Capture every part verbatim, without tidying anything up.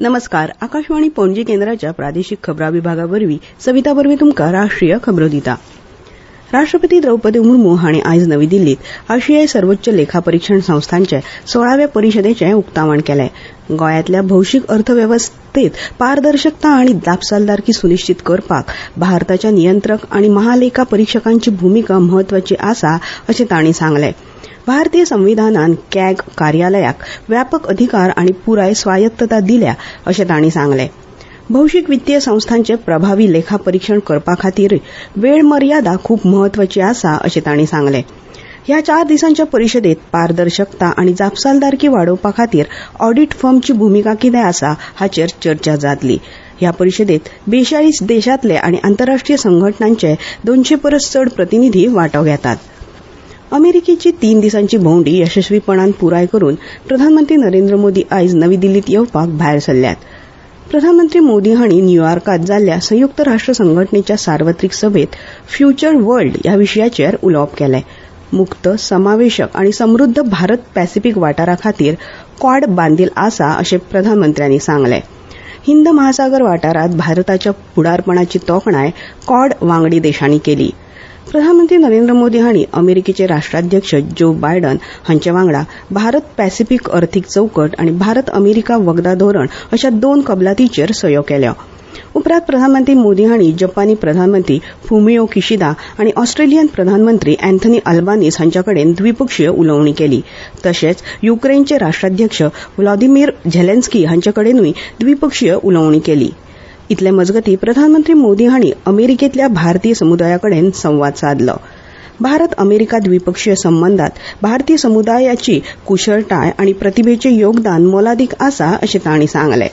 नमस्कार. आकाशवाणी पणजी केंद्राच्या प्रादेशिक खबरां विभागावरवीं सविता बरवे तुमकां राष्ट्रीय खबरो दिता. राष्ट्रपती द्रौपदी मुर्मू हांणी आयज नवी दिल्लीत आशियाई सर्वोच्च लेखापरीक्षण संस्थांचे सोळाव्या परिशदेचें उक्तावण केलें. गोंयांतल्या भौशीक अर्थवेवस्थेत पारदर्शकता आनी जापसालदारकी सुनिश्चित करपाक भारताच्या नियंत्रक आनी महालेखा परीक्षकांची भूमिका म्हत्वाची आसा अशें तांणी सांगलें. भारतीय संविधानान कॅग कार्यालयाक व्यापक अधिकार आनी पुराय स्वायत्तता दिल्या अशें तांणी सांगलें. भौशीक वित्तीय संस्थांचे प्रभावी लेखापरीक्षण करपा खातीर वेळ मर्यादा खूप म्हत्वाची आसा अशें तांणी सांगलें. ह्या चार दिसांच्या परिशदेत पारदर्शकता आनी जापसालदारकी वाडोवपा खातीर ऑडिट फर्मची भूमिका कितें आसा हाचेर चर्चा जातली. ह्या परिशदेत बेचाळीस देशांतले आनी आंतरराष्ट्रीय संघटनांचे दोनशे परस चड प्रतिनिधी वांटो घेतात. अमेरिकेची तीन दिसांची भोंवडी यशस्वीपणान पुराय करून प्रधानमंत्री नरेंद्र मोदी आयज नवी दिल्लीत येवपाक भायर सरल्यात. प्रधानमंत्री मोदी हांणी न्यूयॉर्कात जाल्ल्या संयुक्त राष्ट्र संघटनेच्या सार्वत्रिक सभेत फ्युचर वर्ल्ड ह्या विशयाचेर उलोवप केलें. मुक्त, समावेशक आनी समृद्ध भारत पॅसिफीक वाठारा खातीर क्वाड बांदील आसा अशें प्रधानमंत्र्यांनी सांगलें. हिंद महासागर वाठारांत भारताच्या फुडारपणाची तोखणाय क्वाड वांगडी देशांनी केली. प्रधानमंत्री नरेंद्र मोदी हांणी अमेरिकेचे राष्ट्राध्यक्ष जो बायडन हांचे वांगडा भारत पॅसिफीक अर्थीक चौकट आनी भारत अमेरिका वखदा धोरण अशा दोन कबलातींचेर सयो केल्यो. उपरांत प्रधानमंत्री मोदी हांणी जपानी प्रधानमंत्री फुमिओ किशिदा आनी ऑस्ट्रेलियन प्रधानमंत्री अँथनी अल्बानीस हांच्या कडेन द्विपक्षीय उलोवणी केली. तशेंच युक्रेनचे राष्ट्राध्यक्ष व्लादिमीर झेलेन्स्की हांचे कडेनूय द्विपक्षीय उलोवणी केली. इतले मजगतीं प्रधानमंत्री मोदी हांणी अमेरिकेंतल्या भारतीय समुदायाकडेन संवाद साधलो. भारत अमेरिका द्विपक्षीय संबंदात भारतीय समुदायाची कुशळटाय आनी प्रतिभेचें योगदान मोलादीक आसा अशें तांणी सांगलें.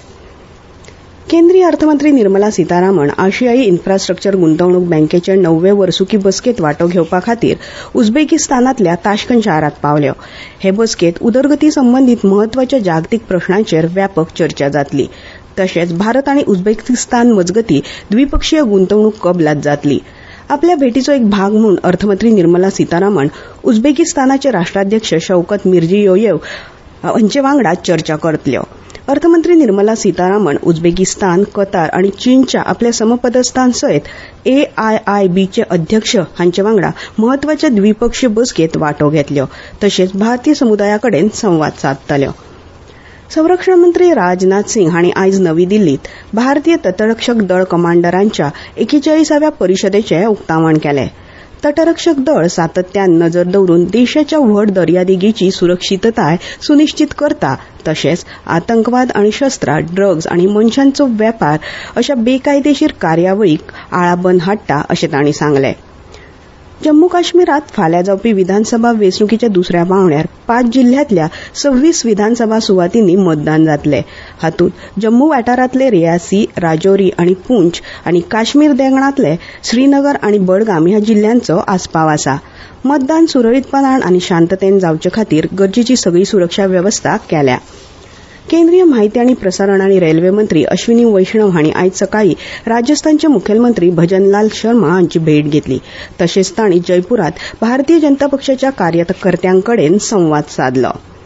केंद्रीय अर्थमंत्री निर्मला सीतारामन आशियाई इन्फ्रास्ट्रक्चर गुंतवणूक बँकेचे णव्वे वर्सुकी बसकेत वांटो घेवपा खातीर उझबेकिस्तानांतल्या ताश्कंत शारांत पावल्यो. हे बसकेत उदरगती संबंदीत म्हत्वाच्या जागतीक प्रश्नांचेर व्यापक चर्चा जातली. तशेंच भारत आनी उझबेकिस्तान मजगतीं द्विपक्षीय गुंतवणूक कबलात जातली. आपल्या भेटीचो एक भाग म्हूण अर्थमंत्री निर्मला सीतारामन उझबेकिस्तानाचे राष्ट्राध्यक्ष शौकत मिर्जियोयेव हांचे वांगडा चर्चा करतल्यो. अर्थमंत्री निर्मला सीतारामन उझबेकिस्तान, कतार आनी चीनच्या आपल्या समपदस्थांसयत ए आय आय बीचे अध्यक्ष हांचे वांगडा म्हत्वाच्या द्विपक्षीय बसकेत वांटो घेतल्यो. तशेंच भारतीय समुदायाकडेन संवाद सादतल्यो. संरक्षण मंत्री राजनाथ सिंग हांणी आयज नवी दिल्लीत भारतीय तटरक्षक दळ कमांडरांच्या एकेचाळीसाव्या परिशदेचें उक्तावण केलें. तटरक्षक दळ सातत्यान नजर दवरून देशाच्या व्हड दर्यादेगेची सुरक्षीतताय सुनिश्चित करता. तशेंच आतंकवाद आनी शस्त्रां, ड्रग्ज आनी मनशांचो वेपार अशा बेकायदेशीर कार्यावळीक आळाबंद हाडटा अशें तांणी सांगलें. जम्मू काश्मीरात फाल्यां जावपी विधानसभा वेंचणुकेच्या दुसऱ्या पांवड्यार पांच जिल्ह्यांतल्या सव्वीस विधानसभा सुवातींनी मतदान जातलें. हातूंत जम्मू वाठारांतले रियासी, राजौरी आनी पूंछ आनी काश्मीर देंगणांतले श्रीनगर आनी बडगाम ह्या जिल्ह्यांचो आस्पाव आसा. मतदान सुरळीतपणान आनी शांततेन जावचे खातीर गरजेची सगळी सुरक्षा वेवस्था केल्या. केंद्रीय म्हायती आनी प्रसारण आनी रेल्वे मंत्री अश्विनी वैष्णव हांणी आयज सकाळीं राजस्थानचे मुखेलमंत्री भजनलाल शर्मा हांची भेट घेतली. तशेंच तांणी जयपुरांत भारतीय जनता पक्षाच्या कार्यकर्त्यांकडेन संवाद साधलो.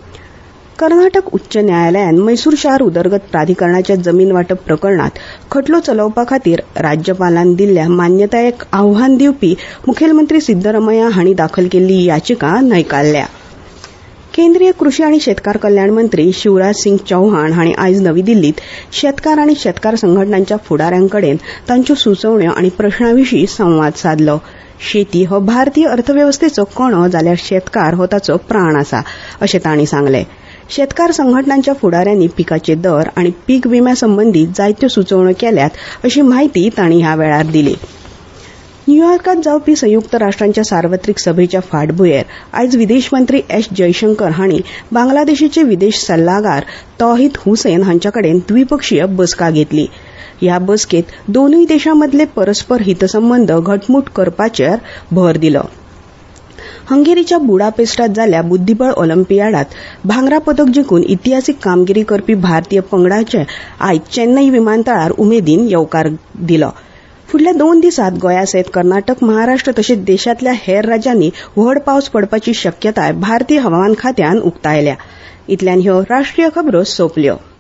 कर्नाटक उच्च न्यायालयान मैसूर शार उदरगत प्राधिकरणाच्या जमीन वांटप प्रकरणात खटलो चलोवपा खातीर राज्यपालान दिल्ल्या मान्यतायेक आव्हान दिवपी मुखेलमंत्री सिद्धरामय्या हांणी दाखल केल्ली याचिका न्हयकारल्या. केंद्रीय कृषी आनी शेतकार कल्याण मंत्री शिवराज सिंग चौहान हांणी आयज नवी दिल्लीत शेतकार आनी शेतकार संघटनांच्या फुडाऱ्यांकडेन तांच्यो सुचोवण्यो आनी प्रश्नांविशीं संवाद साधलो. शेती हो भारतीय अर्थवेवस्थेचो कणो जाल्यार शेतकार हो ताचो प्राण आसा अशें तांणी सांगलें. शेतकार संघटनांच्या फुडाऱ्यांनी पिकाचे दर आनी पीक विम्या संबंदी जायत्यो सुचोवण्यो केल्यात अशी माहिती तांणी ह्या वेळार दिली. न्यूयॉर्कात जावपी संयुक्त राष्ट्रांच्या सार्वत्रिक सभेच्या फाटभुंयेर आयज विदेश मंत्री एस जयशंकर हांणी बांगलादेशाचे विदेश सल्लागार तौहीद हुसैन हांच्या कडेन द्विपक्षीय बसका घेतली. ह्या बसकेत दोनूय देशांमदले परस्पर हितसंबंद घटमूट करपाचेर भर दिलो. हंगेरीच्या बुडापेस्टात जाल्ल्या बुद्धीबळ ऑलिंपियाडात भांगरा पदक जिखून इतिहासीक कामगिरी करपी भारतीय पंगडाचे आयज चेन्नई विमानतळार उमेदीन येवकार दिलो. फुडल्या दोन दिसांत गोंयासयत कर्नाटक, महाराष्ट्र तशेंच देशांतल्या हेर राज्यांनी व्हड पावस पडपाची शक्यताय भारतीय हवामान खात्यान उक्तायल्या. इतल्यान ह्यो राष्ट्रीय खबरो सोंपल्यो.